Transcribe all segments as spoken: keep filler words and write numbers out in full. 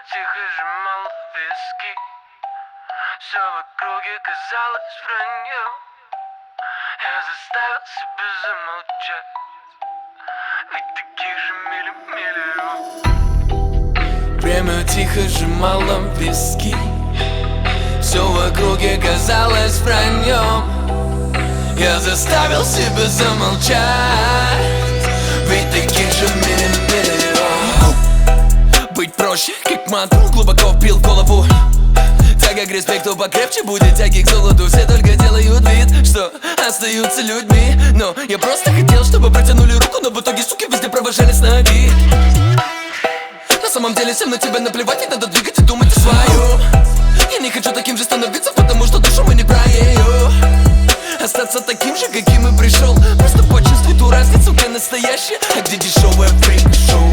тихо сжимал виски. Все в округе казалось враньем. Я заставил себя замолчать, ведь таких же мили-миллион. Время тихо сжимало виски. Все в округе казалось враньем. Я заставил себя замолчать, ведь таких же миллион. Быть проще, как мантру, глубоко вбил в голову. Тяга к респекту покрепче будет тяги к золоту. Все только делают вид, что остаются людьми, но я просто хотел, чтобы протянули руку, но в итоге, суки, везде провожали с ноги. На самом деле всем на тебя наплевать, и надо двигать и думать о свою. Я не хочу таким же становиться, потому что душу мы не про ее. Остаться таким же, каким и пришел. Просто почувствуй ту разницу, где настоящее, а где дешевое фрик-шоу.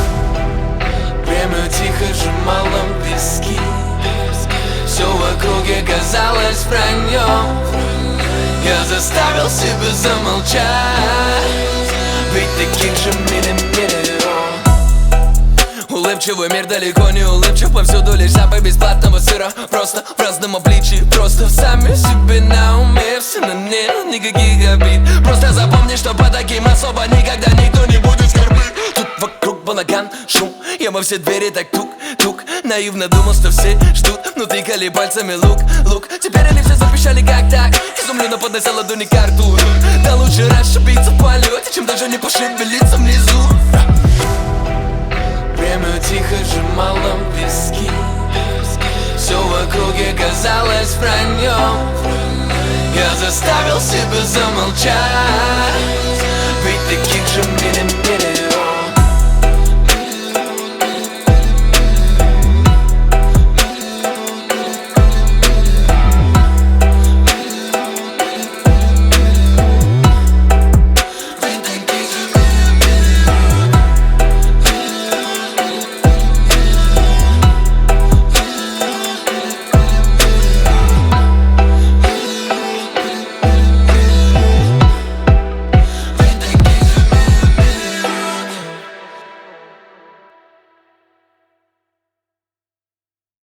Время тихо сжимало виски. Все в округе казалось враньем. Я заставил себя замолчать, ведь таких же миллион. Улыбчивый мир далеко не улыбчив. Повсюду лишь запах бесплатного сыра. Просто в разном обличии, просто в сами себе на уме. Все на нет, никаких обид. Просто запомни, что по таким особо никогда никто не будет скорбить. Тут вокруг балаган, шум, я во все двери так тук-тук. Наивно думал, что все ждут, но тыкали пальцами лук, лук. Теперь они все запищали как так. Изумленно поднося ладони к рту. Да лучше расшибиться в полете, чем даже не пошевелиться внизу. Время тихо сжимало виски. Все в округе казалось враньем. Я заставил себя замолчать, ведь таких же миллион.